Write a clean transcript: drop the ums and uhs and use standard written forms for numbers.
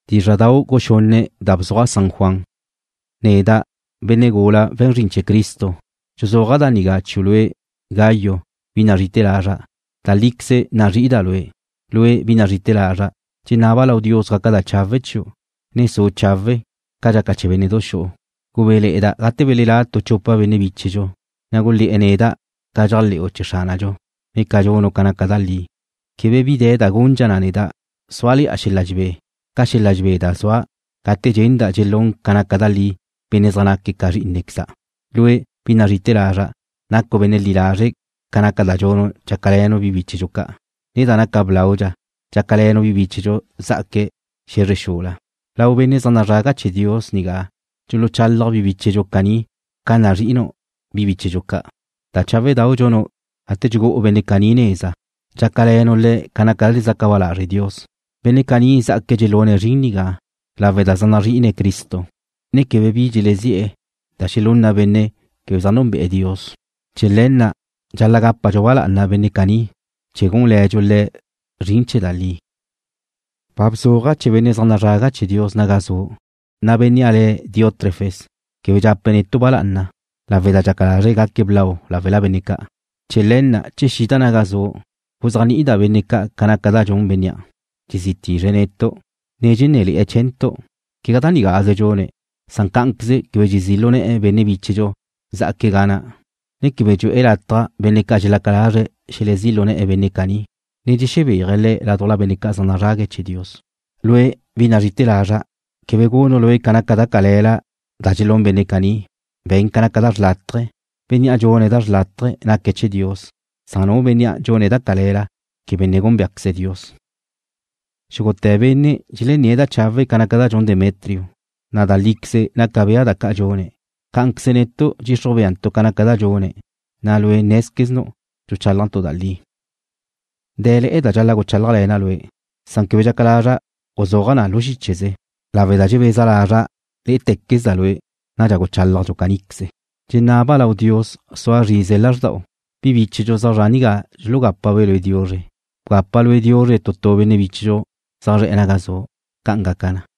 Diradao goshonne dabzoa San Juan. Neda benegola venrinche Cristo. Chuzoga daniga chulue Gallo binaritelara. Talikse narida lue binaritelara. Chinaba la Dios gakada chavechu. Neso chave. Kaya kache benedosho. Gubele eda gate belela to chopa benebichejo. Naguli eneda kajalli ocheshanajo. Me kajono kanakadali. Kebe bide da gunjananida. Swali ashilajbe. Kashilajbe da swa. Kate jenda jelon kanakadali. Benezanaki kari indexa. Lue binaritelara. Nako benelilare. Kanakadajono chakaleno bibichejoka. Nida nakablauja. Chakaleno bibichejo zake shereshola. Lau benezanaraga che Dios niga. Chulo challa bibichejo kani. Kanarino bibichejoka. Tachave daujono. Ate jugo bene caninesa. Chakaleno le kanakali zakavalare Dios. Bene cani zake jelone riniga. La vedazana rine Cristo. Ne che bebi gelezie. Da shelonna bene che usanon be Dios. Chelenna. Jallagappa jovala na bene cani. Chegon le jolle rinche dali. Papsoga che bene zanaraga che Dios nagaso. Na bene ale Diotrefes. Che vejappene tubalanna. La veda chakalare gakke blau. La vela benica. Chelenna che shita nagaso. Usani ida benica kanakada jong benia. Chisiti renetto. Nejeneli e cento. Che gataniga azejone. Sankankse che vejizilone e bene bicejo. Zakke gana. Ne che vejo elatra benica jelakalare. Shelezilone e benecani. Nejeshebe irele la dola benica zanarage che Dios. Lue vinaritelara. Che vegono lue kanakada kalela. Dajelon benecani. Ben kanakada latre. Venia giovane da slatre na che c'è Dios. Sano venia giovane da calera che venne con biaxe Dios. Scigotte venne gilenie da chave canacada John Demetrio. Na da lixe na cabea da cagione. Canxenetto gisroveanto canacada giovane. Na lue neskesno giucciallanto da lì. Dele e da gialla gocciallale na lue. San che vegia calara osogana lucicese. La veda gevesa lara le tecches da lue na già gocciallato canixe. Jenaba la Dios soa rise lardao. Bibichijo zaraniga jlugappa velo diore. Gappa lo diore totto bene bichijo zarre enagaso kangakana.